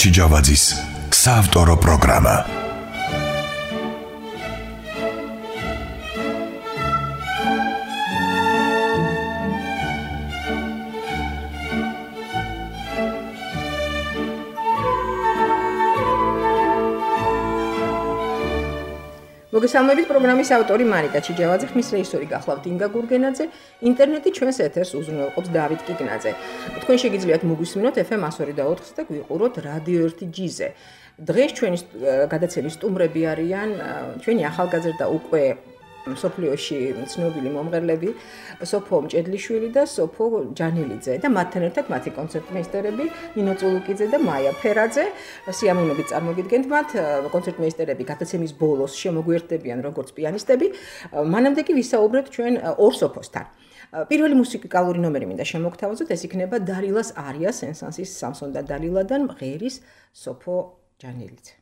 ჩიჯავაძის საავტორო პროგრამა. მოგესალმებით პროგრამის ავტორი მარიკა ჩიჯავაძე, ხმის რეჟისორი გახლავთ ინგა გურგენაძე, ინტერნეტი ჩვენს ეთერს უზრუნველყოფს დავით კიკნაძე. თქვენ შეგიძლიათ მოგვისმინოთ FM 102.4 და გვიყუროთ რადიო 1 G-ზე. დღეს ჩვენი გადაცემის სტუმრები არიან ჩვენი ახალგაზრდა უკვე სოფლიოში ცნობილი მომღერლები სოფო მჭედლიშვილი და სოფო ჯანელიძე და მათთან ერთად მათი კონცერტმეისტერები ნინო წულუკიძე და მაია ფერაძე. სიამოვნებით წარმოგიდგენთ მათ. კონცერტმეისტერები გადაცემის ბოლოს შემოგვიერთდებიან როგორც პიანისტები. მანამდე კი ვისაუბრებთ ჩვენ ორ სოფოსთან. პირველი მუსიკალური ნომერი მინდა შემოგთავაზოთ, ეს იქნება დალილას არია სენსანსის სამსონ და დალილადან მღერის სოფო ჯანელიძე.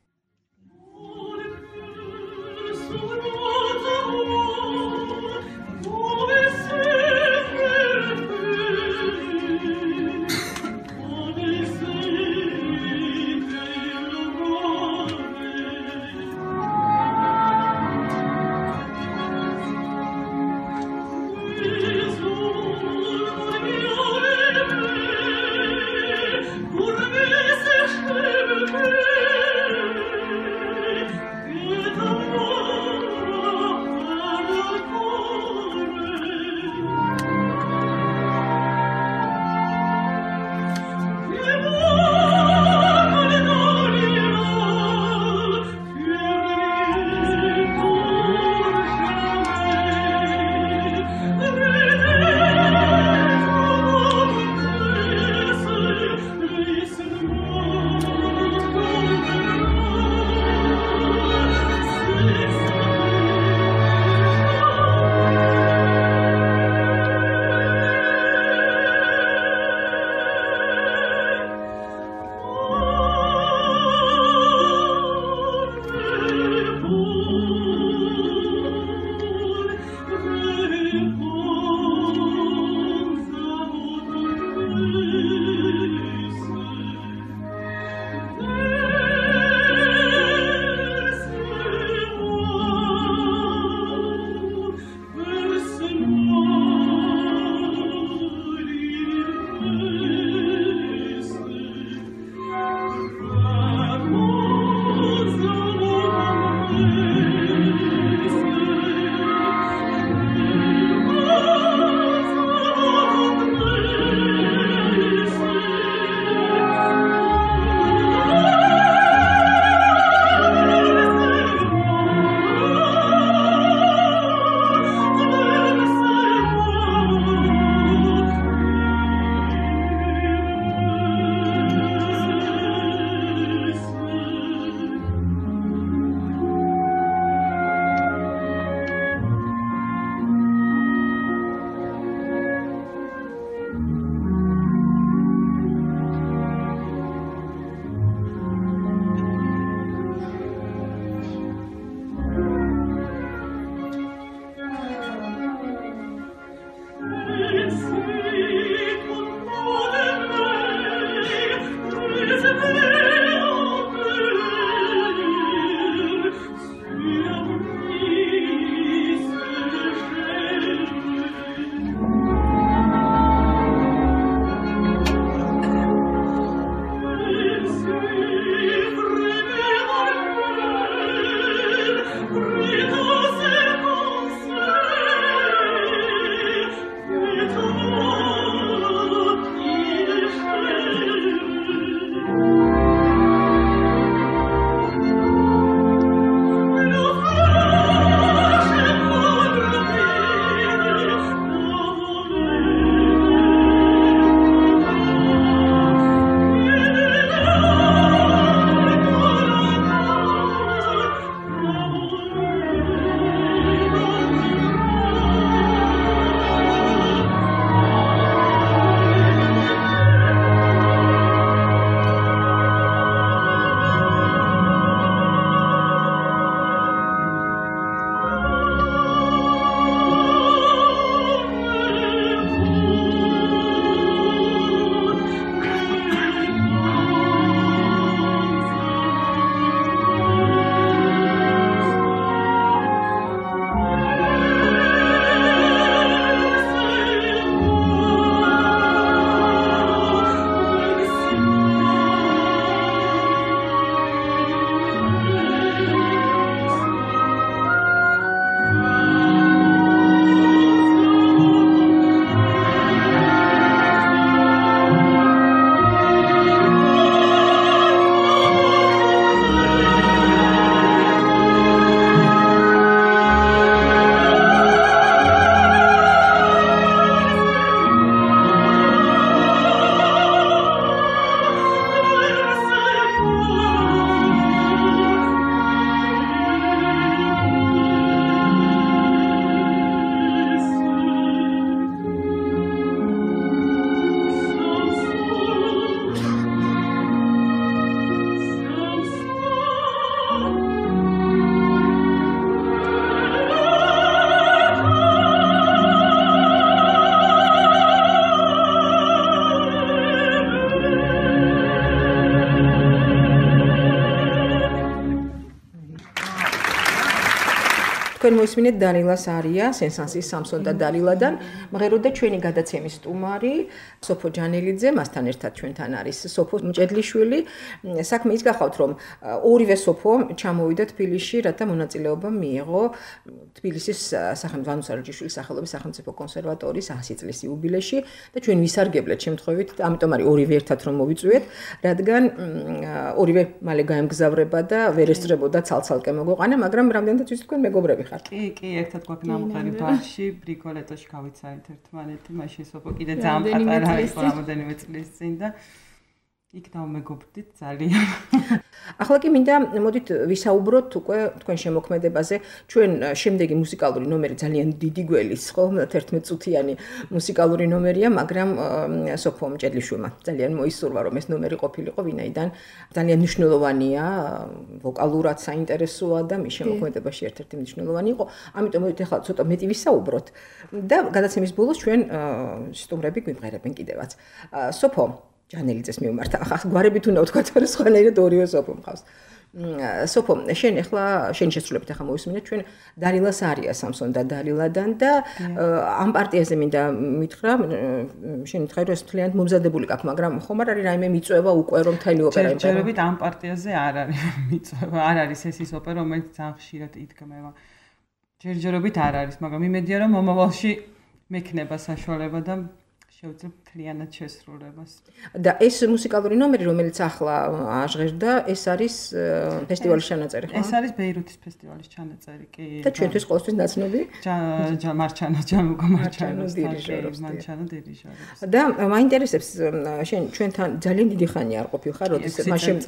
თქვენ მოისმინეთ დალილას არია, სენსანსის სამსონ და დალილადან, მღეროდა ჩვენი გადაცემის სტუმარი სოფო ჯანელიძე, მასთან ერთად ჩვენთან არის სოფო მჭედლიშვილი. საქმე ის გახავთ, რომ ორივე სოფო ჩამოვიდა თბილისში, რათა მონაწილეობა მიიღო თბილისის სახელმწიფო სარაჯიშვილის სახელობის სახელმწიფო კონსერვატორიის 100 წლის იუბილეში და ჩვენ ვისარგებლეთ შემთხვევით, ამიტომ არის ორივე ერთად რომ მოვიწვიეთ, რადგან ორივე მალე გაემგზავრება და ვერ ესწრებოდა ცალ-ცალკე მოგვეყანა, მაგრამ რამდენადაც ვიცით თქვენ მეგობრები ხართ. კი, ერთად გვაქვს ნამღერი ბარში, ბრიკოლეტოში გავიცანით ერთმანეთი, მაშინ სოფო კიდე ძალიან პატარა იყო რამოდენიმე წლის წინ და იქ დავმეგობრდით ძალიან. ახლა კი მინდა მოდით ვისაუბროთ უკვე თქვენ შემოქმედებაზე. ჩვენ შემდეგი მუსიკალური ნომერი ძალიან დიდი გველის, ხო, 11 წუთიანი მუსიკალური ნომერია, მაგრამ სოფო მჭედლიშვილმა ძალიან მოისურვა რომ ეს ნომერი ყოფილიყო, ვინაიდან ძალიან მნიშვნელოვანია, ვოკალურად საინტერესოა და მის შემოქმედებაში ერთ-ერთი მნიშვნელოვანი იყო. ამიტომ მოდით ახლა ცოტა მეტი ვისაუბროთ და გადაცემის ბოლოს ჩვენ სტუმრები გვიმღერებენ კიდევაც. სოფო ჯანელიძეს მივმართ. ახლა გვარებით უნდა ვთქვა, რომ სხვანაირად ორივე სოფო მყავს. სოფო, შენ ახლა შენი შესრულებით ახლა მოვისმინეთ ჩვენ დალილას არია სამსონ და დალილადან და ამ პარტიაზე მინდა მითხრა, შენ მითხარი რომ ეს მთლიანად მომზადებული გაქვს, მაგრამ ხომ არ არის რაიმე მიწვევა უკვე რომ მთელი ოპერა იმღერა? ჯერჯერობით ამ პარტიაზე არ არის მიწვევა, არ არის ეს ის ოპერა, რომელიც ძალიან ხშირად იდგმება. ჯერჯერობით არ არის, მაგრამ იმედია რომ მომავალში მექნება საშუალება და შევძლებ მთლიანად შესრულებას. და ეს მუსიკალური ნომერი, რომელიც ახლა აჟღერდა, ეს არის ფესტივალის ჩანაწერი, ხო? ეს არის ბეირუთის ფესტივალის ჩანაწერი, კი. და ჩვენთვის ყოველთვის ნაცნობი? მარჩანო, ჯანუგა მარჩანოს მარჩანო დირიჟორობს. და მაინტერესებს შენ ჩვენთან ძალიან დიდი ხანი არ ყოფილხარ, როდესაც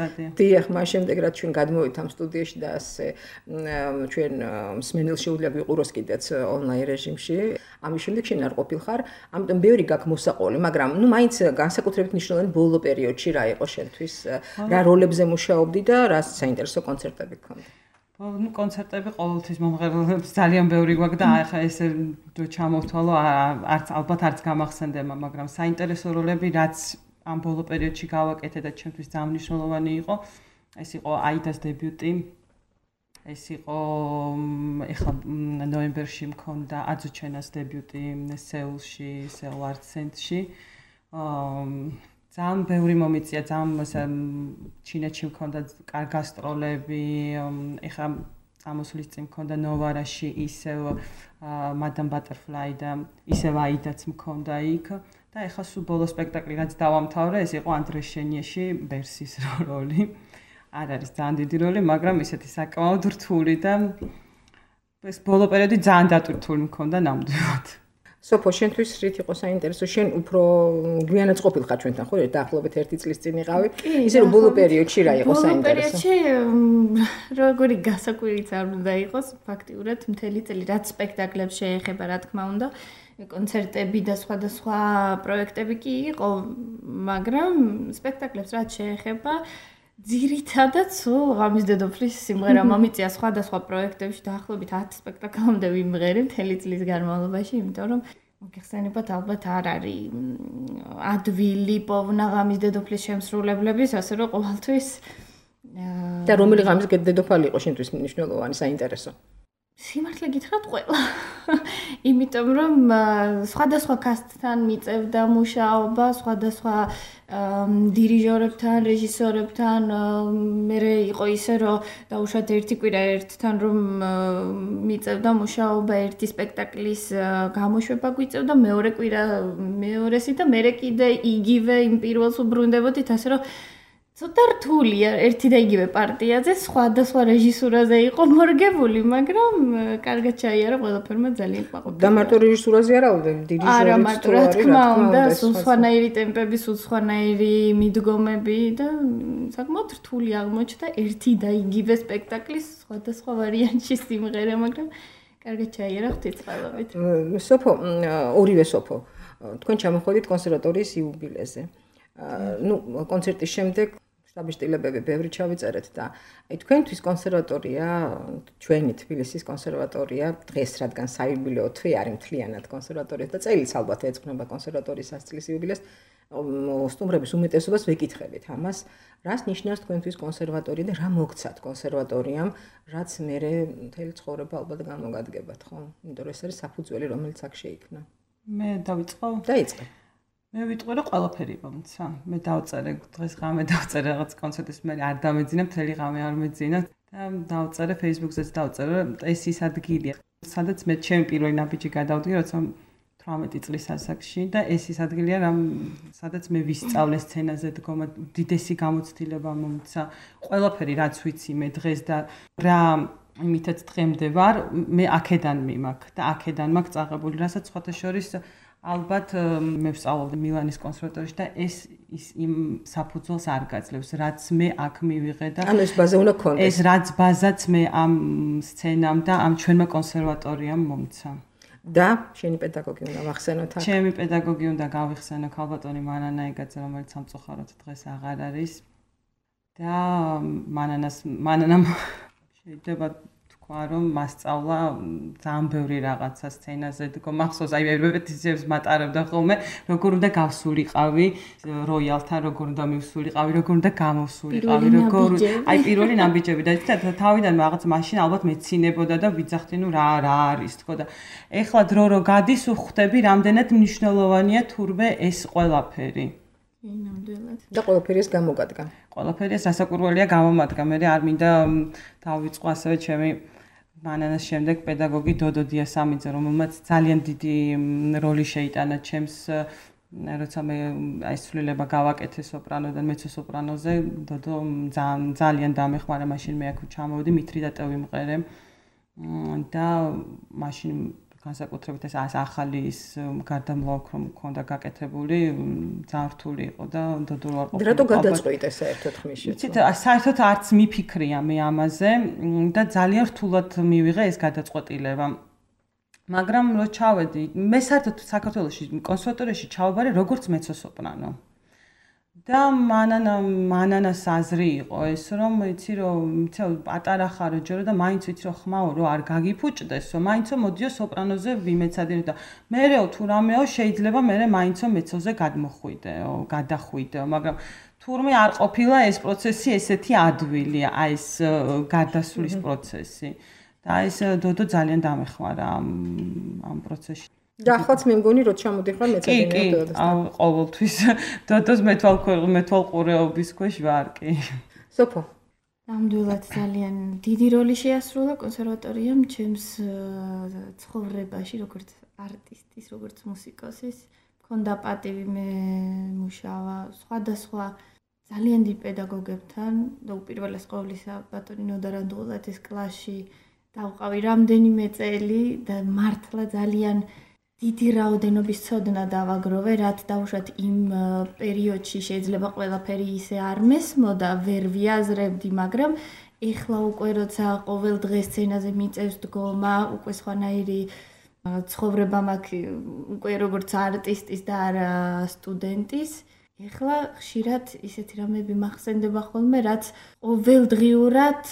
მას შემდეგ რაც ჩვენ გადმოვით ამ სტუდიაში და ასე ჩვენ მსმენელს შეუძლია გვიყუროს კიდეც ონლაინ რეჟიმში. ამის შემდეგ შენ არ ყოფილხარ, ამიტომ ბევრი გაქვს მოსაყოლი, მაგრამ ნუ მაინც განსაკუთრებით მნიშვნელოვანი ბოლო პერიოდში რა იყო შენთვის, რა როლებზე მუშაობდი და რა საინტერესო კონცერტები გქონდა? ნუ კონცერტები ყოველთვის მომღერლებს ძალიან ბევრი გვაქვს და ახლა ესე ჩამოვთვალო, ალბათ არც გამახსენდება, მაგრამ საინტერესო როლები რაც ამ ბოლო პერიოდში გავაკეთე და ჩემთვის ძალიან მნიშვნელოვანი იყო, ეს იყო აიდას დებიუტი. ეს იყო ეხლა ნოემბერში მქონდა აძუჩენას დებიუტი სეულში, სეულ არტ ცენტრში. ძალიან ბევრი მომიწია, ძალიან ჩინეთში მქონდა გასტროლები, ეხლა წამოსვლის წინ მქონდა ნოვარაში ისევ მადამ ბატერფლაი და ისევ აიდაც მქონდა იქ და ეხლა სულ ბოლო სპექტაკლი რაც დავამთავრე, ეს იყო ანდრე შენიეში ბერსის როლი. არ არის ძალიან დიდი როლი, მაგრამ ისეთი საკმაოდ რთული და ეს ბოლო პერიოდი ძალიან დატვირთული მქონდა ნამდვილად. სოფო, შენთვის რით იყო საინტერესო? შენ უფრო გვიანაც ყოფილხარ ჩვენთან, ხო? დაახლოებით 1 წლის წინ იყავი. ისე რომ ბოლო პერიოდში რა იყო საინტერესო? ბოლო პერიოდში როგორი გასაკვირიც არ უნდა იყოს, ფაქტიურად მთელი წელი რაც სპექტაკლებს შეეხება, რა თქმა უნდა, კონცერტები და სხვადასხვა პროექტები კი იყო, მაგრამ სპექტაკლებს რაც შეეხება ძირითადად სულ ღამის დედოფლის სიმღერა მომიწია სხვადასხვა პროექტებში დაახლოებით 10 სპექტაკლამდე ვიმღერე მთელი წლის განმავლობაში, იმიტომ რომ მოგეხსენებათ ალბათ არ არის ადვილი პოვნა ღამის დედოფლის შემსრულებლების, ასე რომ ყოველთვის და რომელი ღამის დედოფალი იყო შენთვის მნიშვნელოვანი, საინტერესო? სიმართლე გითხრათ ყველა. იმიტომ რომ სხვადასხვა კასტთან მიწევდა მუშაობა, სხვადასხვა დირიჟორებთან, რეჟისორებთან, მე იყო ისე რომ დაუშვათ ერთი კვირა ერთთან რომ მიწევდა მუშაობა, ერთი სპექტაკლის გამოშვება გვიწევდა, მეორე კვირა მეორესი და მე კიდე იგივე იმ პირველს უბრუნდებოდით, ასე რომ ცოტა რთულია ერთი და იგივე პარტიაზე, სხვადასხვა რეჟისურაზე იყო მორგებული, მაგრამ კარგად ჩაიარა ყველაფერმა ძალიან ყვაყობდა. და მარტო რეჟისურაზე არა, დირიჟორიც არა, მარტო რა თქმა უნდა, სულ სხვანაირი ტემპები, სულ სხვანაირი მიდგომები და საკმაოდ რთული აღმოჩნდა ერთი და იგივე სპექტაკლის სხვადასხვა ვარიანტში სიმღერა, მაგრამ კარგად ჩაიარა ღვთისმშობლობით. სოფო, ორივე სოფო, თქვენ ჩამოხვედით კონსერვატორიის იუბილეზე. ნუ კონცერტის შემდეგ შტაბის სტილებები ბევრი ჩავიწერეთ და აი თქვენთვის კონსერვატორია, ჩვენი თბილისის კონსერვატორია დღეს რადგან საიუბილეო თვე არის მთლიანად კონსერვატორია და წელიც ალბათ ეძღვნება კონსერვატორიის 100 წლის იუბილეს. სტუმრების უმეტესობას ვეკითხებით ამას, რას ნიშნავს თქვენთვის კონსერვატორია და რა მოგცათ კონსერვატორიამ, რაც მე მთელი ცხოვრება ალბათ გამოგადგებათ, ხო? იმიტომ რომ ეს არის საფუძველი, რომელიც აქ შეიქმნა. მე დავიწყო? დაიწყე. მე ვიტყვი რომ ყველაფერი მომცა. მე დავწერე დღეს ღამე დავწერე რაღაც კონცერტის მე არ დამეძინა, მთელი ღამე არ მეძინა და დავწერე Facebook-ზეც დავწერე, ეს ის ადგილია. სადაც მე ჩემი პირველი ნაბიჯი გადავდგე, როცა 18 წლის ასაკში და ეს ის ადგილია, სადაც მე ვისწავლე სცენაზე დგომა, დიდესი გამოცდილება მომცა. ყველაფერი რაც ვიცი მე დღეს და რა იმითაც დღემდე ვარ, მე აქედან მიმაქ და აქედან მაქვს წაღებული, რასაც სხვათა შორის ალბათ მე ვსწავლობდი მილანის კონსერვატორიაში და ეს იმ საფუძველს არ გაძლევს, რაც მე აქ მივიღე და ანუ ეს ბაზა უნდა გქონდეს. ეს რაც ბაზაც მე ამ სცენამ და ამ ჩვენმა კონსერვატორიამ მომცა. და შენი პედაგოგი უნდა ვახსენოთ აქ. ჩემი პედაგოგი უნდა გავიხსენო ქალბატონი მანანა ეგაძე, რომელიც სამწუხაროდ დღეს აღარ არის. და მანანამ შეიძლება თქვა რომ მასწავლა ძალიან ბევრი რაღაცა სცენაზე, მახსოვს აი რეპეტიციებს მატარებდა ხოლმე, როგორ უნდა გავსულიყავი როიალთან, როგორ უნდა მივსულიყავი, როგორ უნდა გამოვსულიყავი, როგორ აი პირველი ნაბიჯები და თავიდან რაღაც მაშინ ალბათ მეცინებოდა და ვიძახდი ნუ რა არის თქო და ეხლა დრო რო გადის უხვდები რამდენად მნიშვნელოვანია თურმე ეს ყველაფერი. ნამდვილად. და ყველაფერი ეს გამოგადგა. ყველაფერი ეს რასაკვირველია გამომადგა. მე არ მინდა დავიწყო ასევე ჩემი მანანას შემდეგ პედაგოგი დოდო დიასამიძე, რომელმაც ძალიან დიდი როლი შეიტანა ჩემს როცა მე აი სულელება გავაკეთე სოპრანოდან მეცო-სოპრანოზე, დოდო ძალიან დამეხმარა, მაშინ მე აქ ჩამოვედი, მითრიდატე ვიმყერე და მაშინ განსაკუთრებით ეს ახალი ის გარდამლავ რომ მქონდა გაკეთებული, ძალიან რთული იყო და დოდო არ ყოფილა. რატო გადაწყვიტე საერთოდ ხმის შეცვლა? საერთოდ არც მიფიქრია მე ამაზე და ძალიან რთულად მივიღე ეს გადაწყვეტილება. მაგრამ რო ჩავედი, მე საერთოდ საქართველოში კონსერვატორიაში ჩავაბარე როგორც მეცო-სოპრანო. და მანანას აზრი იყო ეს რომ იცი რომ პატარა ხარო ჯერო და მაინც ვიცი რომ ხმაო რომ არ გაგიფუჭდესო, მაინცო მოდიო სოპრანოზე ვიმეცადინო და მერეო თუ რამეო შეიძლება მერე მაინცო მეცოზე გადახვიდეო, მაგრამ თურმე არ ყოფილა ეს პროცესი ესეთი ადვილი, აი ეს გადასვლის პროცესი. და ეს დოდო ძალიან დამეხმარა ამ პროცესში. და ახლაც მე მგონი რომ ჩამოდიხარ მეცადინეო დოდოს. ყოველთვის დოდოს მეთვალყურეობის ქვეშ ვარ კი. სოფო. ნამდვილად ძალიან დიდი როლი შეასრულა კონსერვატორიამ ჩემს ცხოვრებაში, როგორც არტისტის, როგორც მუსიკოსის. მქონდა პატივი მე მუშავა სხვადასხვა ძალიან დიდ პედაგოგებთან და უპირველეს ყოვლისა ბატონი ნოდარანდღულაძის კლასში დავყავი რამდენიმე წელი და მართლა ძალიან დიდი რაოდენობის ცოდნა დავაგროვე, რაც დავუშვათ იმ პერიოდში შეიძლება ყველაფერი ისე არ მესმოდა, ვერ ვიაზრებდი, მაგრამ ეხლა უკვე როცა ყოველ დღეს სცენაზე მიწევს დგომა, უკვე სხვანაირი ცხოვრება მაქვს უკვე როგორც არტისტის და არა სტუდენტის. ეხლა ხშირად ისეთი რამები მახსენდება ხოლმე, რაც ყოველდღიურად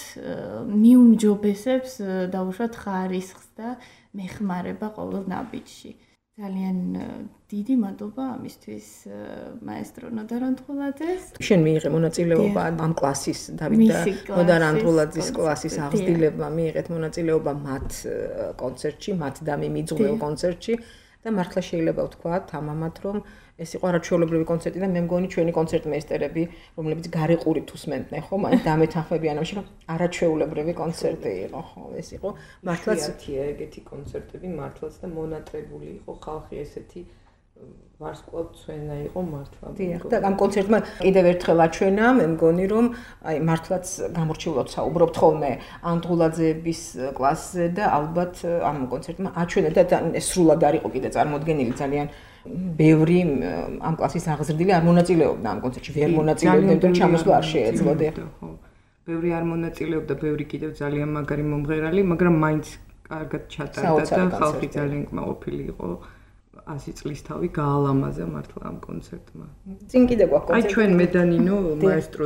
მიუმჯობესებს დავუშვათ ხარისხს და მეხმარება ყოველ ნაბიჯში. ძალიან დიდი მადლობა ამისთვის მაესტრო ნოდარანდღულაძეს. შენ მიიღე მონაწილეობა ამ კლასის დავით ნოდარანდღულაძის კლასის აღზრდილებმა მიიღეთ მონაწილეობა მათ კონცერტში, მათ დამიმიძღვრელ კონცერტში და მართლა შეიძლება ვთქვა თამამად რომ ეს იყო არაჩვეულებრივი კონცერტი და მე მგონი ჩვენი კონცერტმეისტერები, რომლებიც გარიყურით უსმენდნენ, ხო, მაინც დამეთანხმებიან ამაში, რომ არაჩვეულებრივი კონცერტი იყო, ხო, ეს იყო მართლაც ეგეთი კონცერტები მართლაც და მონატრებული იყო ხალხი ესეთი ვარსკვლავთმცვენა იყო მართლა. დიახ, და ამ კონცერტმა კიდევ ერთხელ აჩვენა, მე მგონი რომ აი მართლაც გამორჩეულად საუბრობთ ხოლმე ანდღულაძეების კლასზე და ალბათ ამ კონცერტმა აჩვენა და სრულად არ იყო კიდე წარმოდგენილი ძალიან ბევრი ამ კლასის აღზრდილი არ მონაწილეობდა ამ კონცერტში, ვერ მონაწილეობდა, იმიტომ ჩამოსვლა არ შეეძლოდა. ხო. ბევრი არ მონაწილეობდა, ბევრი კიდევ ძალიან მაგარი მომღერალი, მაგრამ მაინც კარგად ჩატარდა და ხალხი ძალიან კმაყოფილი იყო. 100 წლის თავი გაალამაზა მართლა ამ კონცერტმა. წინ კიდე გვაქვს კონცერტი. აი ჩვენ მე და ნინო მაესტროს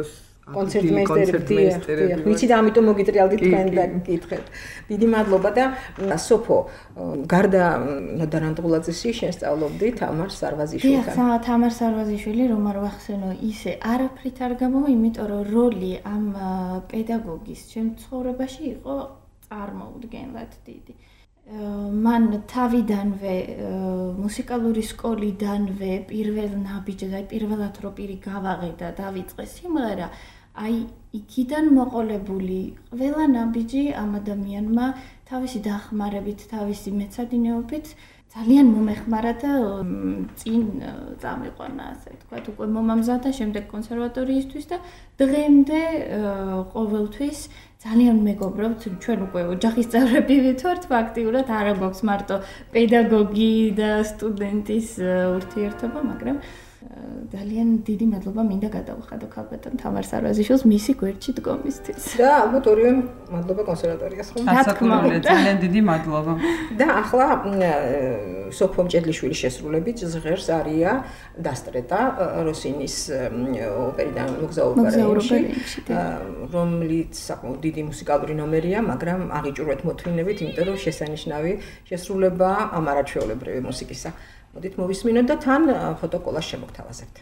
კონცერტმეისტერი. ვიცი და ამიტომ მოგიტრიალდით თქვენ და გითხეთ. დიდი მადლობა და სოფო გარდა ნოდარანტულაძის შენ სწავლობდი თამარ სარვაზიშვილთან. დიახ, თამარ სარვაზიშვილი რომ არ ვახსენო, ისე არაფრით არ გამოვა, იმიტომ რომ როლი ამ პედაგოგის ჩემ ცხოვრებაში იყო წარმოუდგენლად დიდი. მან თავიდანვე მუსიკალური სკოლიდანვე პირველ ნაბიჯზე, პირველად რო პირი გავაღედა დავიწყე სიმღერა, აი იქიდან მოყოლებული ყველა ნაბიჯი ამ ადამიანმა თავისი დახმარებით, თავისი მეცადინეობით ძალიან მომეხმარა და წინ წამიყვანა, ასე ვთქვათ, უკვე მომამზადა შემდეგ კონსერვატორიისთვის და დღემდე ყოველთვის ძალიან მეგობრობთ, ჩვენ უკვე ოჯახის წევრები ვართ, ფაქტიურად არ გვაქვს მარტო პედაგოგი და სტუდენტის ურთიერთობა, მაგრამ ძალიან დიდი მადლობა მინდა გადავხადო ქალბატონ თამარ სარვაზიშვილს მისი გვერდში დგომისთვის. და ალბათ ორივე მადლობა კონსერვატორიას ხომ? რა თქმა უნდა, ძალიან დიდი მადლობა. და ახლა სოფო მჭედლიშვილის შესრულებით ჟღერს არია დასტრეტა როსინის ოპერიდან მოგზაურობა, რომელიც საკმაოდ დიდი მუსიკალური ნომერია, მაგრამ აღიჭურვეთ მოთმინებით, იმიტომ რომ შესანიშნავი შესრულება ამ არაჩვეულებრივი მუსიკისა. მოდით მოვისმინოთ და თან ფოტოკოლაჟს შემოგთავაზებთ.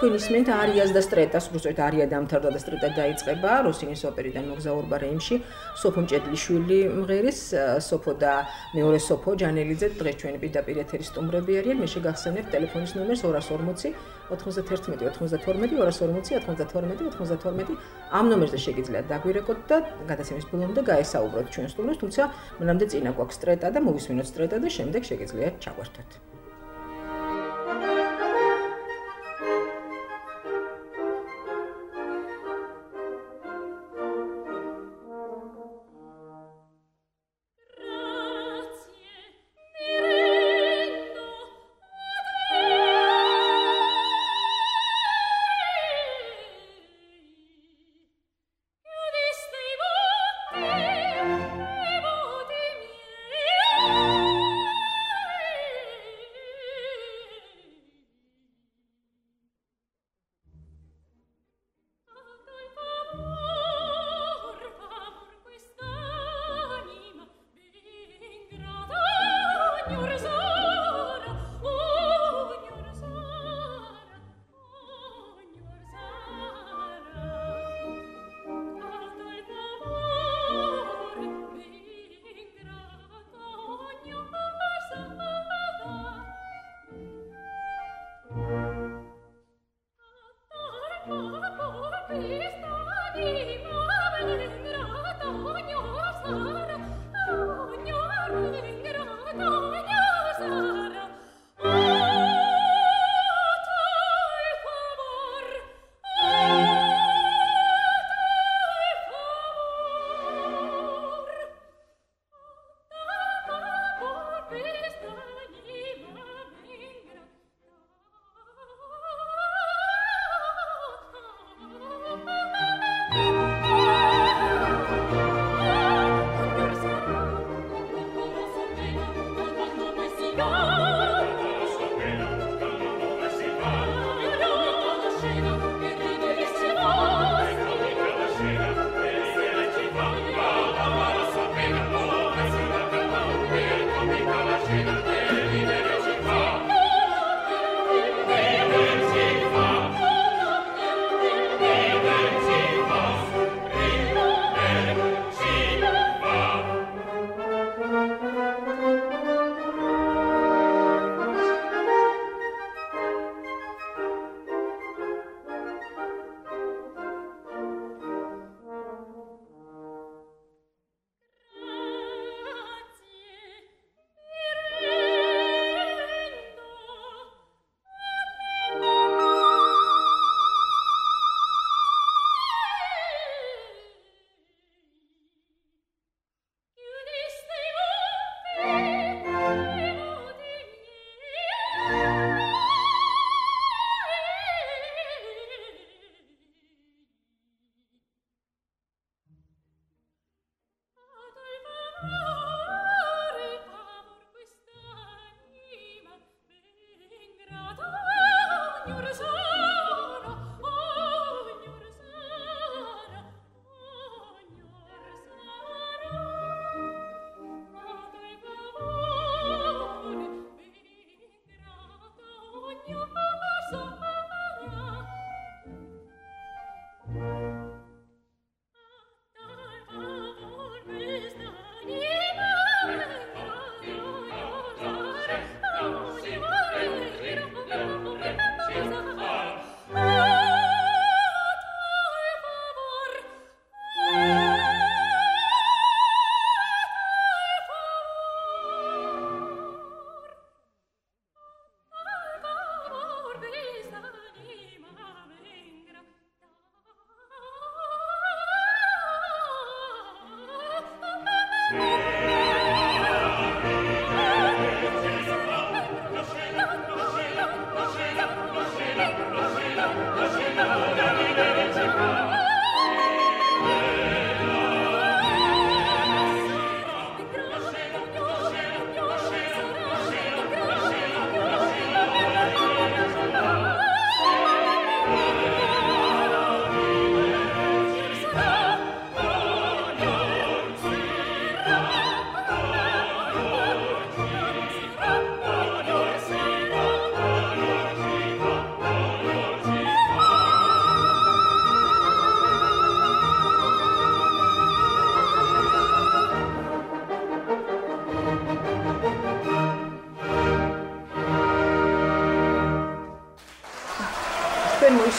თქვენ ისმენთ არიას და სტრეტას, უბრალოდ არია დამთავრდა და სტრეტა დაიწყება როსინის ოპერიდან მოგზაურობა რეიმში. სოფო მჭედლიშვილი მღერის, სოფო და მეორე სოფო ჯანელიძე დღეს ჩვენი პირდაპირ ეთერის სტუმრები არიან. მე შეგახსენებ ტელეფონის ნომერს 240 91 92 240 92 92. ამ ნომერზე შეგიძლიათ დაგვირეკოთ და გადაცემის ბოლომდე გაესაუბროთ ჩვენ სტუმრებს, თუმცა მანამდე წინა გვაქვს სტრეტა და მოვისმინოთ სტრეტა და შემდეგ შეგიძლიათ ჩაგვერთოთ.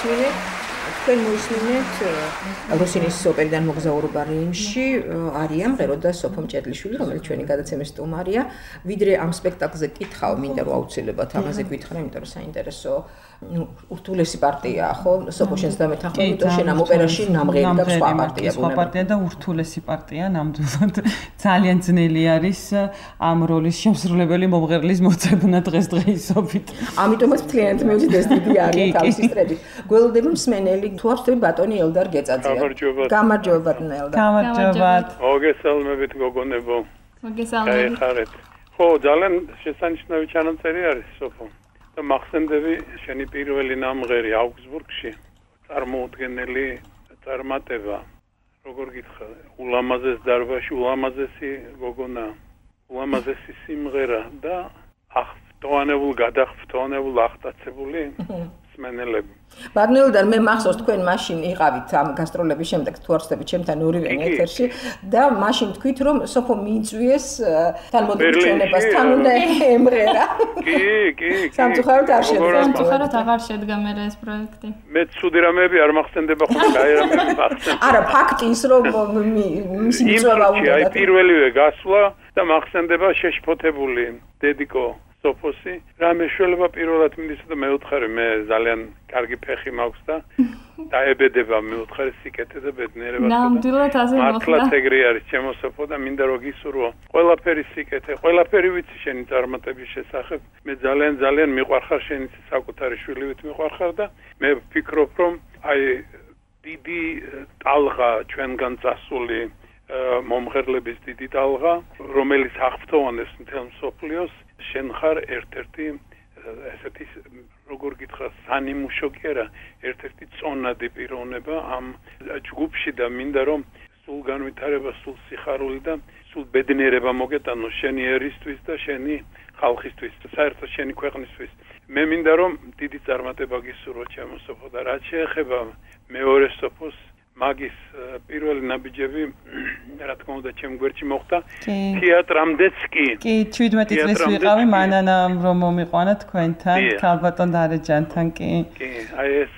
მოისმინეთ თქვენ მოისმინეთ რუსინის ოპერიდან მოგზაურობა რიმში არია მღერო და სოფო მჭედლიშვილი რომელიც ჩვენი გადაცემის სტუმარია ვიდრე ამ სპექტაკლზე კითხავ მინდა რომ აუცილებლად ამაზე გითხრა იმიტომ რომ საინტერესო ურთულესი პარტია ხო სოფო შენს და მეთანხმები იმიტომ შენ ამ ოპერაში ნამღერი და სხვა პარტია და ურთულესი პარტია ნამდვილად ძალიან ძნელი არის ამ როლის შემსრულებელი მომღერლის მოწებნა დღესდღეობით ამიტომაც მთლიანად მივიდეთ ეს დიდი არის თავისი სტრები გველდება მსმენელი თუ არ ვწდები ბატონი ელდარ გეწაძია გამარჯობა ბატონი ელდარ გამარჯობა მოგესალმებით გოგონებო მოგესალმებით ხო ძალიან შესანიშნავი ჩანაწერი არის სოფო და მახსენდები შენი პირველი ნამღერი აუგსბურგში წარმოუდგენელი წარმატება როგორ გითხრა ულამაზეს დარბაზში ულამაზესი გოგონა ულამაზესი სიმღერა და ახტოვანებულ გადახტოვანებულ ახტაცებული სმენელები ბატონელდარ მე მახსოვს თქვენ მაშინ იყავით ამ გასტროლების შემდეგ თუ არ ვწდები ჩემთან ორივე ეთერში და მაშინ თქვით რომ სოფო მიიწვიეს თან მოდიჩენებას თან უნდა ემღერა კი სამწუხაროდ არ შედგა სამწუხაროდ აღარ შედგა მე ეს პროექტი მე ცუდი რამეები არ მახსენდება ხო კაი რამეები მახსენდება არა ფაქტი ის რომ მისი მიწვევა უნდა აი პირველივე გასვლა და მახსენდება შეშფოთებული დედიკო სოფოსი რა მეშველება პირველად მინდის და მეუთხარი მე ძალიან კარგი ფეხი მაქვს და დაებედება მეუთხარი სიკეთე და ბედნიერება ნამდვილად ასე მოხდა მართლაც ეგრე არის ჩემო სოფო და მინდა რომ გისურვო ყველაფერი სიკეთე ყველაფერი ვიცი შენი წარმატების შესახებ მე ძალიან მიყვარხარ შენი საკუთარი შვილივით მიყვარხარ და მე ვფიქრობ რომ აი დიდი ტალღა ჩვენგან წასული მომღერლების დიდი ტალღა რომელიც აღფრთოვანეს მთელ მსოფლიოს შენ ხარ ერთ-ერთი ესეთი როგორ გითხრა სანიმუშო კი არა ერთ-ერთი წონადი პიროვნება ამ ჯგუფში და მინდა რომ სულ განვითარება სულ სიხარული და სულ ბედნიერება მოგეტანო შენი ერისთვის და შენი ხალხისთვის საერთოდ შენი ქვეყნისთვის მე მინდა რომ დიდი წარმატება გისურვო ჩემო სოფო და რაც შეეხება მეორე სოფოს მაგის პირველი ნაბიჯები რა თქმა უნდა ჩემ გვერდში მოხდა თეატრამდეც კი 17 წლის ვიყავი მანანა რომ მომიყვანა თქვენთან ქალბატონ დარეჯანთან კი აი ეს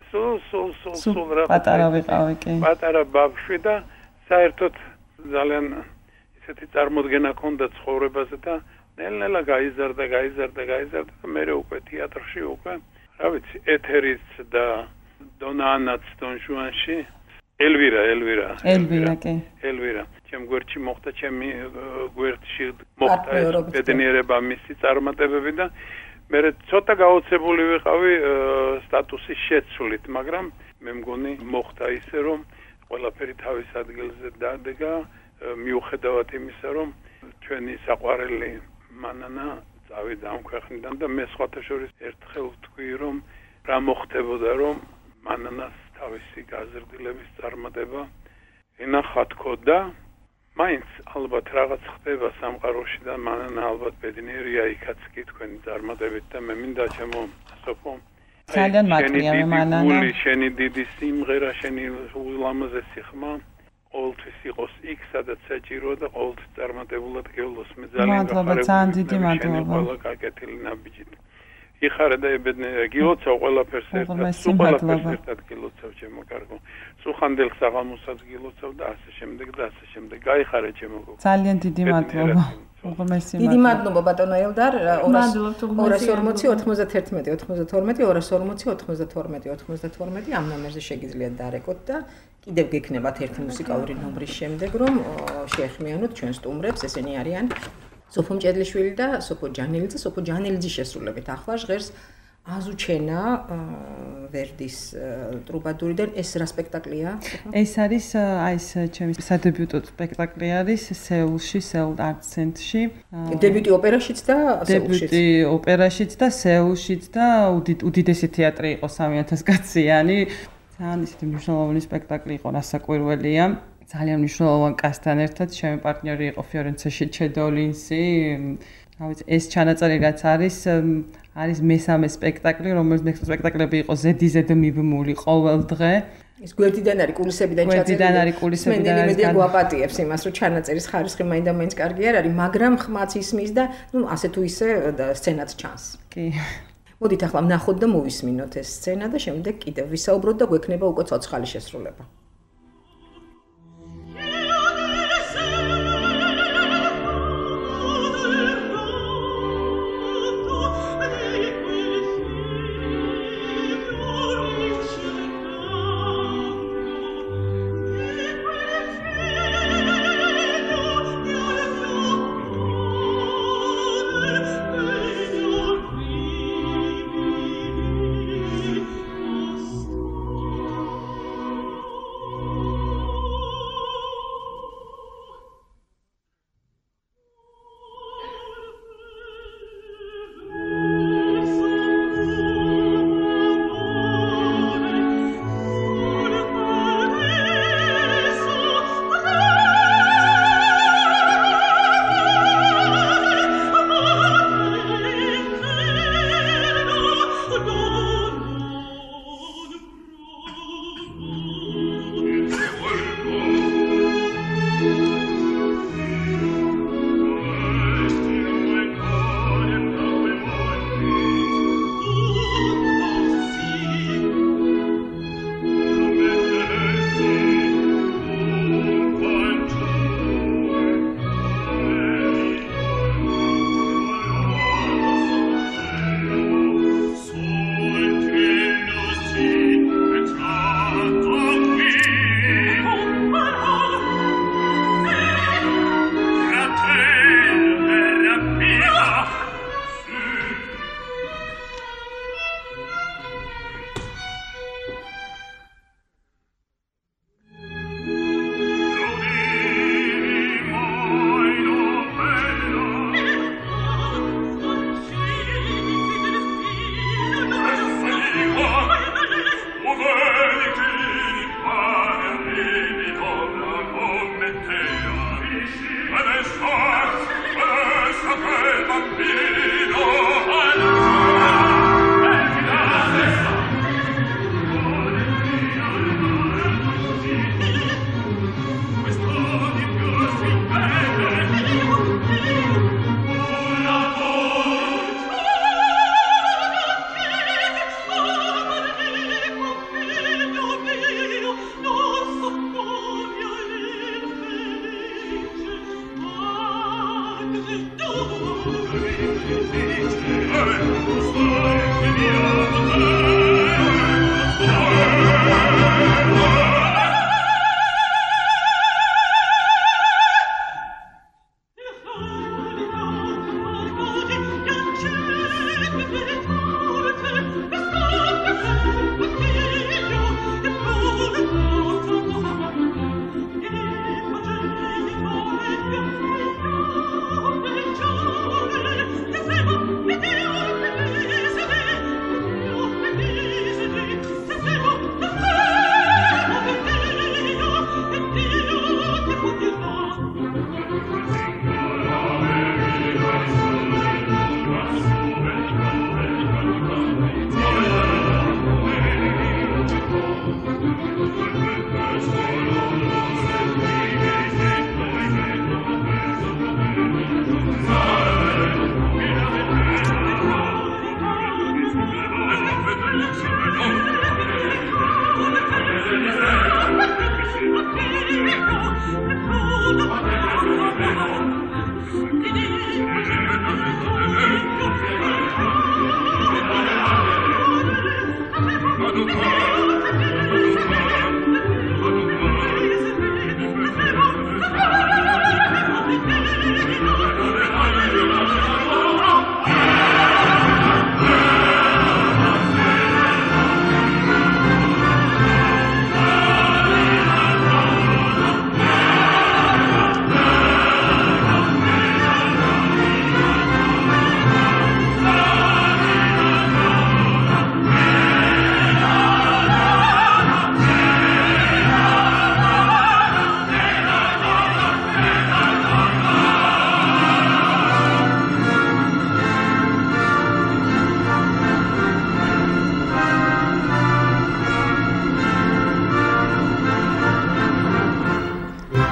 სულ რა პატარა ვიყავი კი პატარა ბავშვი და საერთოდ ძალიან ისეთი წარმოდგენა ჰქონდა ცხოვრებაზე და ნელ-ნელა გაიზარდა და მე უკვე თეატრში უკვე რა ვიცი ეთერიც და დონანაც დონჟუანში ელვირა კი ელვირა ჩემ გვერდში მოხდა ჩემი გვერდში მოხდა ბედნიერება მისი წარმატებები და მე ცოტა გაოცებული ვიყავი სტატუსის შეცვლით მაგრამ მე მგონი მოხდა ისე რომ ყველაფერი თავის ადგილზე დაადგა მიუხედავად იმისა რომ ჩვენი საყვარელი მანანა წავიდა ამ ქვეყნიდან და მე სხვათა შორის ერთხელ ვთქვი რომ რა მოხდებოდა რომ მანანას თავისი გაზრდილების წარმატება ენახა თქო და მაინც ალბათ რაღაც ხდება სამყაროში და მანანა ალბათ ბედნიერია იქაც კი თქვენი წარმატებით და მე მინდა ჩემო სოფო ძალიან მადლია მანანა შენი დიდი სიმღერა შენი ულამაზესი ხმა ყოველთვის იყოს იქ სადაც საჭიროა და ყოველთვის წარმატებულად გევლოს მე ძალიან მადლობა ყველა გაკეთილი ნაბიჯით იხარე და ებედნიერია გილოცავ ყველაფერს ერთად გილოცავ ჩემო კარგო სუხანდელ საღამოსაც გილოცავ და ასე შემდეგ გაიხარე ჩემო გოგო ძალიან დიდი მადლობა დიდი მადლობა ბატონო ელდარ 240-92 ამ ნომერზე შეგიძლიათ დარეკოთ და კიდევ გექნებათ ერთი მუსიკალური ნომრის შემდეგ რომ შეეხმიანოთ ჩვენ სტუმრებს ესენი არიან სოფო მჭედლიშვილი და სოფო ჯანელიძე სოფო ჯანელიძის შესრულებით ახლა ჟღერს აზუჩენა ვერდის ტრუბადურიდან ეს რა სპექტაკლია? ეს არის აი ეს ჩემი სადებიუტო სპექტაკლი არის სეულში, სეულ არტ ცენტრში. დებიუტი ოპერაშიც და სეულშიც. დებიუტი ოპერაშიც და სეულშიც და უდიდესი თეატრი იყო 3000 კაციანი. ძალიან ისეთი მნიშვნელოვანი სპექტაკლი იყო, რასაკვირველია. ძალიან მნიშვნელოვან კასთან ერთად ჩემი პარტნიორი იყო ფიორენცაში ჩედოლინსი. რა ვიცი, ეს ჩანაწერი რაც არის მესამე სპექტაკლი, რომელიც მე სპექტაკლები იყო ზედიზედ მიბმული ყოველ დღე. ის გვერდიდან არის კულისებიდან ჩაწერილი. გვერდიდან არის კულისებიდან. მე მედია გვაპატიებს იმას, რომ ჩანაწერის ხარისხი მაინდა-მაინც კარგი არ არის, მაგრამ ხმაც ისმის და ნუ ასე თუ ისე სცენაც ჩანს. კი. მოდით ახლა ვნახოთ და მოვისმინოთ ეს სცენა და შემდეგ კიდევ ვისაუბროთ და გვექნება უკვე ცოცხალი შესრულება.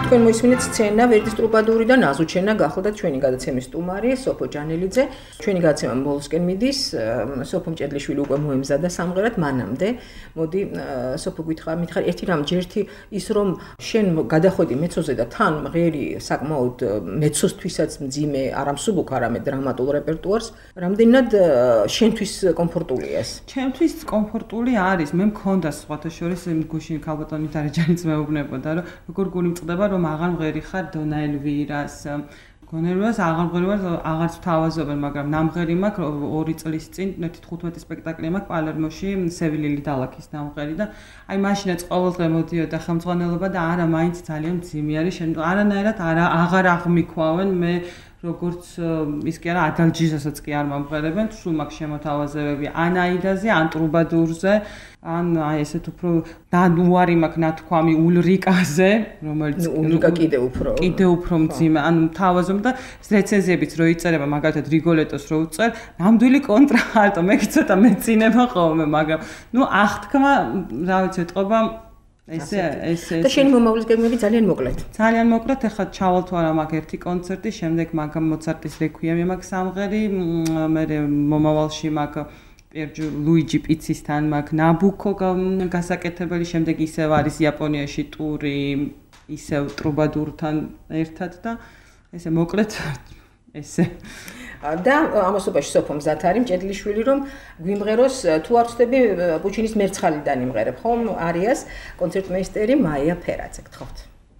თქვენ მოისმინეთ სცენა ვერდის ტრუბადურიდან აზუჩენა გახლდა ჩვენი გადაცემის სტუმარი სოფო ჯანელიძე. ჩვენი გადაცემა ბოლოსკენ მიდის. სოფო მჭედლიშვილი უკვე მოემზადა სამღერად მანამდე. მოდი სოფო მითხარი ერთი რამ ჯერთი ის რომ შენ გადახვედი მეცოზე და თან მღერი საკმაოდ მეცოსთვისაც მძიმე არამსუბუქ არამედ დრამატულ რეპერტუარს რამდენად შენთვის კომფორტულია ეს? ჩემთვის კომფორტული არის. მე მქონდა სხვათა შორის იმ გუშინ ქალბატონი დარეჯანიც მეუბნებოდა რომ როგორ გული მწყდება რომ აღარ მღერი ხარ დონა ელვირას გონერვას აღარ მღერი ვარ აღარც ვთავაზობენ მაგრამ ნამღერი მაქვს 2 წლის წინ 15 სპექტაკლი მაქვს პალერმოში სევილილი დალაქის ნამღერი და აი მაშინაც ყოველდღე მოდიოდა ხელმძღვანელობა და არა მაინც ძალიან მძიმე არის არანაირად აღარ აღმიქვავენ მე როგორც ის კი არა ადალჯიზასაც კი არ მომღერებენ სულ მაქვს შემოთავაზებები ან აიდაზე ან ტრუბადურზე ან აი ესეთ უფრო დანუარი მაქვს ნათქვამი ულრიკაზე რომელიც ულრიკა კიდე უფრო მძიმე ან თავაზობ და რეცენზიებიც რო იწერება მაგალითად რიგოლეტოს რო უწერ ნამდვილი კონტრალტო მე ცოტა მეცინება ხოლმე მაგრამ ნუ აღთქმა რა ვიცი ეთყობა ესე და შენი მომავლის გეგმები ძალიან მოკლედ. ძალიან მოკლედ, ეხლა ჩავალთ არა მაგ ერთი კონცერტი, შემდეგ მაგ მოცარტის რეკვიემი მაგ სამღერი, მე მომავალში მაგ ლუიჯი პიცისთან მაგ ნაბუკო გასაკეთებელი, შემდეგ ისევ არის იაპონიაში ტური, ისევ ტრუბადურთან ერთად და ესე მოკლედ ესე და ამასობაში სოფო მზად არის მჭედლიშვილი რომ გვიმღეროს თუ არ ვწდები პუჩინის მერცხალიდან იმღერებ ხომ არიას კონცერტმეისტერი მაია ფერაძე გთხოვთ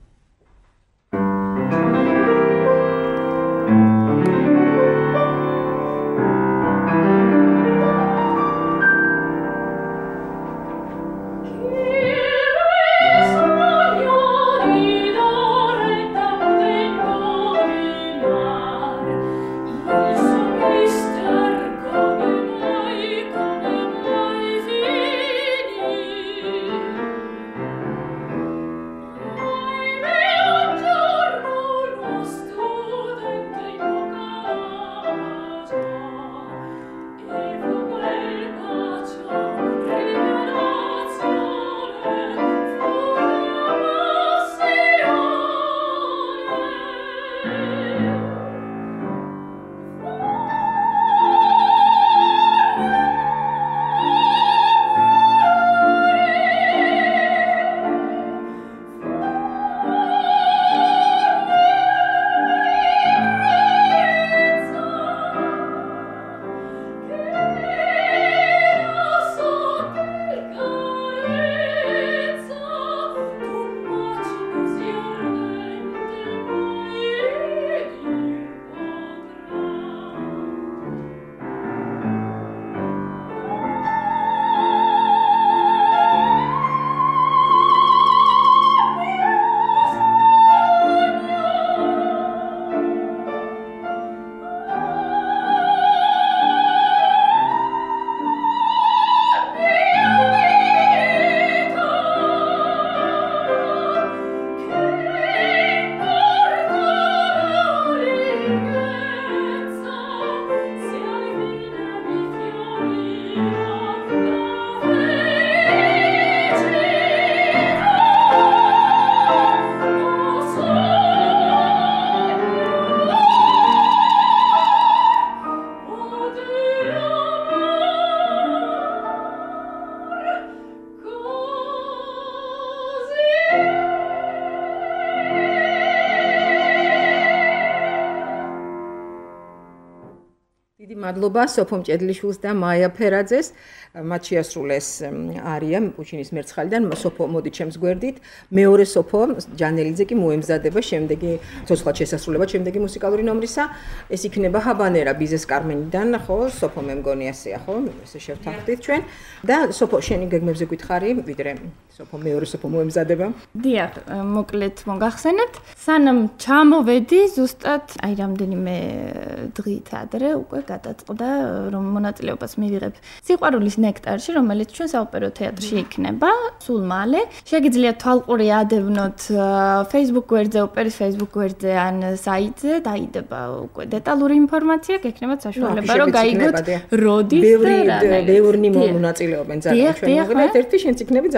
მადლობა სოფო მჭედლიშვილს და მაია ფერაძეს მათ შეასრულეს არია პუჩინის მერცხალიდან სოფო მოდი ჩემს გვერდით მეორე სოფო ჯანელიძე კი მოემზადება შემდეგი ცოცხლად შესასრულება შემდეგი მუსიკალური ნომრისა ეს იქნება ჰაბანერა ბიზეს კარმენიდან ხო სოფო მე მგონი ასეა ხო ესე შევთანხმდით ჩვენ და სოფო შენი გეგმებზე გითხარი ვიდრე სოფო მეორე სოფო მოემზადება დიახ მოკლედ მოგახსენეთ სანამ ჩამოვედი ზუსტად აი რამდენიმე დღით ადრე უკვე გადაწყდა რომ მონაწილეობას მივიღებ სიყვარულის ნექტარში რომელიც ჩვენ საოპერო თეატრში იქნება სულ მალე შეგიძლიათ თვალყური ადევნოთ Facebook გვერდზე ოპერის Facebook გვერდზე ან საიტზე დაიდება უკვე დეტალური ინფორმაცია გექნებათ საშუალება რომ გაიგოთ როდის და რა ბევრი მონაწილეობენ ძალიან ჩვენ მოგვიდეთ ერთი შენც იქნები ძალიან მიხარია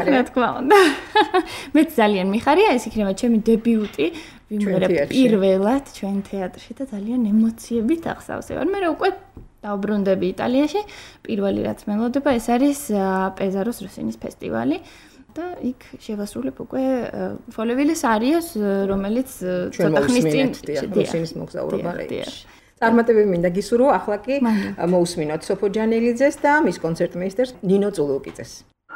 რა თქმა უნდა. მეც ძალიან მიხარია, ეს იქნება ჩემი დებიუტი, ვიმღერებ პირველად ჩვენ თეატრში და ძალიან ემოციებით აღსავსე ვარ. მე უკვე დავბრუნდები იტალიაში. პირველი რაც მელოდება, ეს არის პეზაროს როსინის ფესტივალი. და იქ შევასრულებ უკვე ფოლევილის არიას, რომელიც ცოტა ხნის წინ როსინის მოგზაურობა რეიმში. წარმატებები მინდა გისურვო, ახლა კი მოусმინოთ სოფო ჯანელიძეს და მის კონცერტმეისტერს ნინო წულუკიძეს.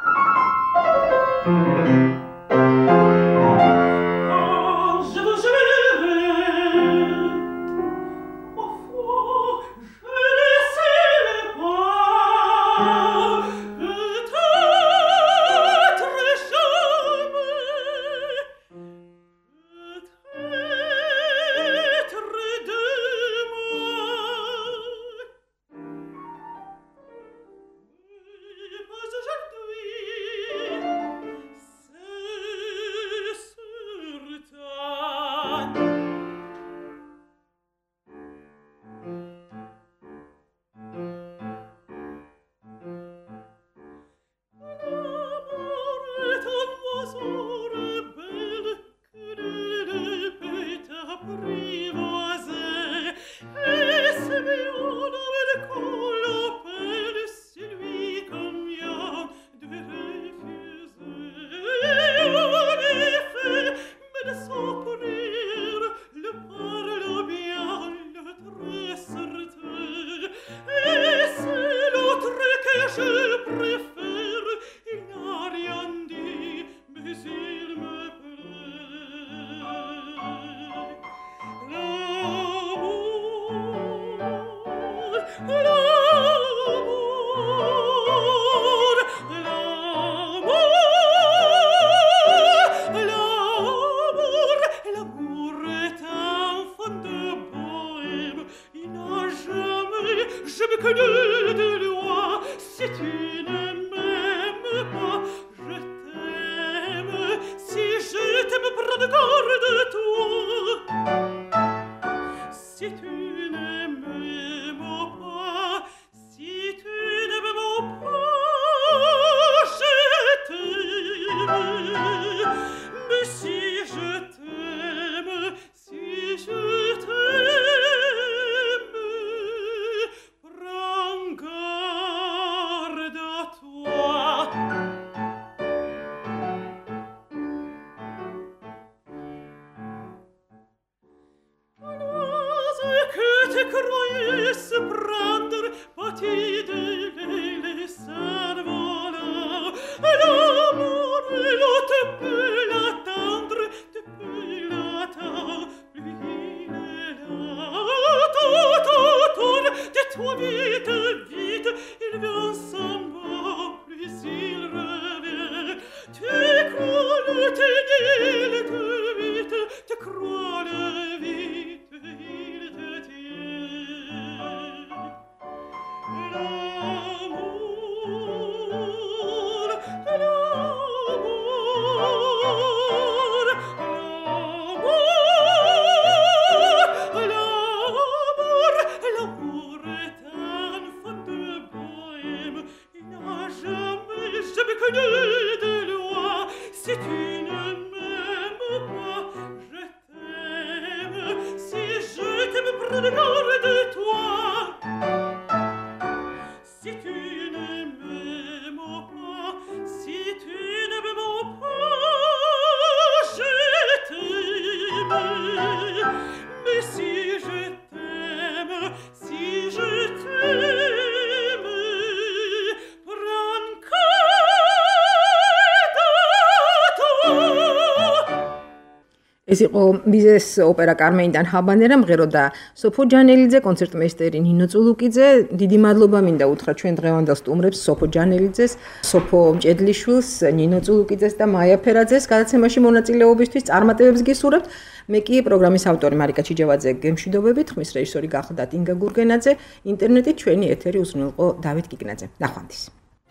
ეს იყო მიზეს ოპერა კარმენიდან ჰაბანერა მღეროდა სოფო ჯანელიძე, კონცერტმეისტერი ნინო წულუკიძე. დიდი მადლობა მინდა უთხრა ჩვენ დღევანდელ სტუმრებს, სოფო ჯანელიძეს, სოფო მჭედლიშვილს, ნინო წულუკიძეს და მაია ფერაძეს გადაცემაში მონაწილეობისთვის. წარმატებებს გისურვებთ. მე კი პროგრამის ავტორი მარიკა ჩიჯევაძე გემშვიდობებით, ხმის რეჟისორი გახლდათ ინგა გურგენაძე, ინტერნეტით ჩვენი ეთერი უზრუნველყო დავით კიკნაძე. ნახვამდის.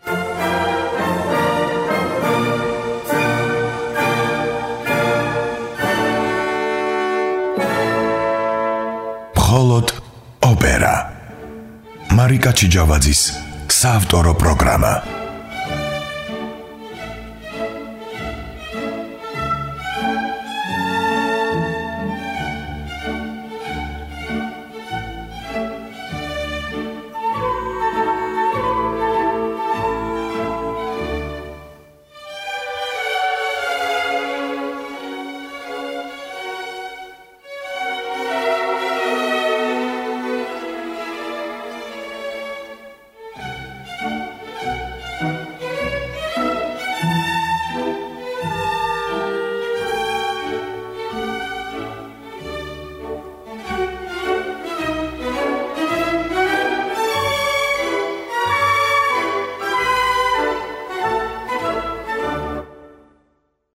მხოლოდ ოპერა. მარიკა ჩიჯავაძის საავტორო პროგრამა.